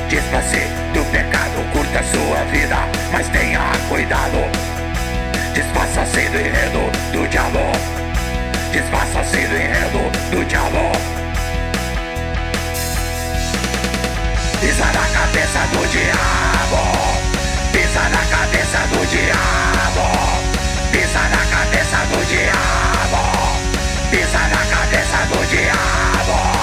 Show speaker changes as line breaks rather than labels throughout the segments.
Desfaça-se do pecado, curta sua vida, mas tenha cuidado. Desfaça-se do enredo do diabo. Desfaça-se do enredo do diabo. Pisa na cabeça do diabo. Pisa na cabeça do diabo. Pisa na cabeça do diabo. Pisa na cabeça do diabo.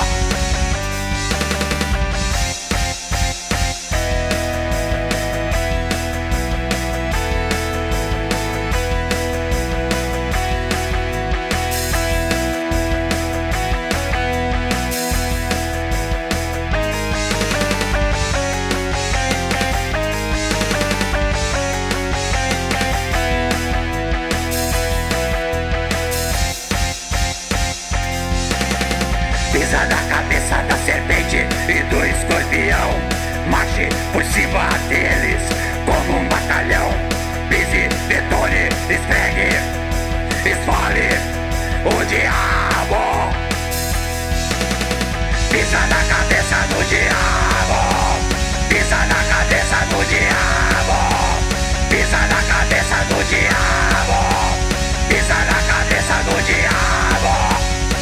Pisa na cabeça da serpente e do escorpião. Marche por cima deles como um batalhão. Pise, detone, esfregue, esfole o diabo. Pisa na cabeça do diabo. Pisa na cabeça do diabo. Pisa na cabeça do diabo. Pisa na cabeça do diabo.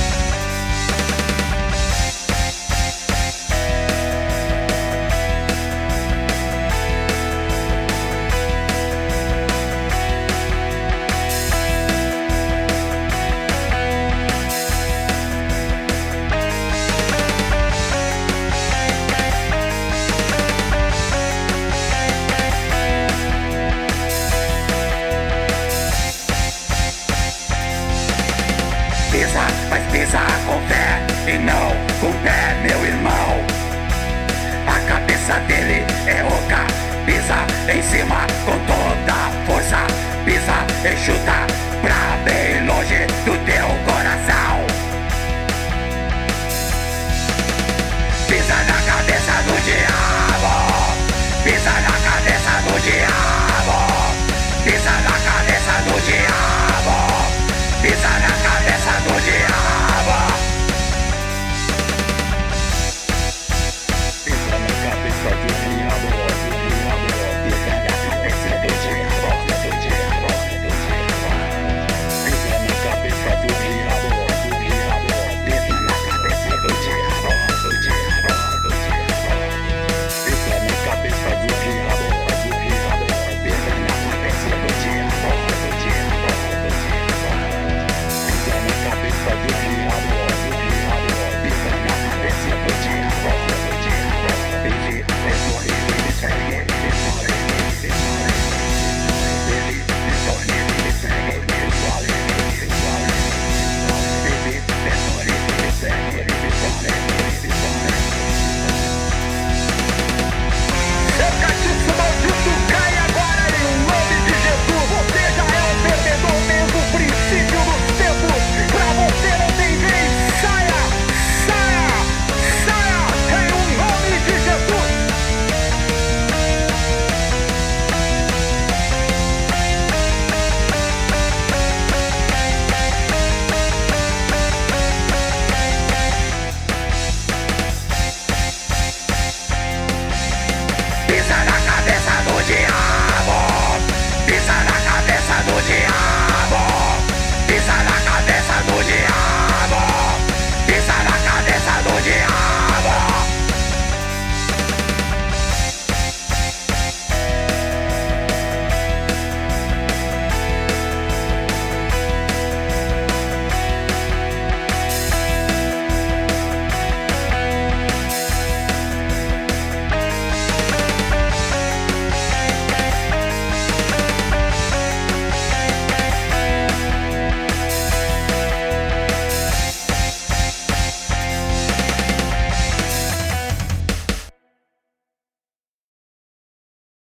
Pisa, mas pisa com fé e não com pé, meu irmão. A cabeça dele é oca. Pisa em cima com toda a força. Pisa e chuta pra bem longe do teu coração.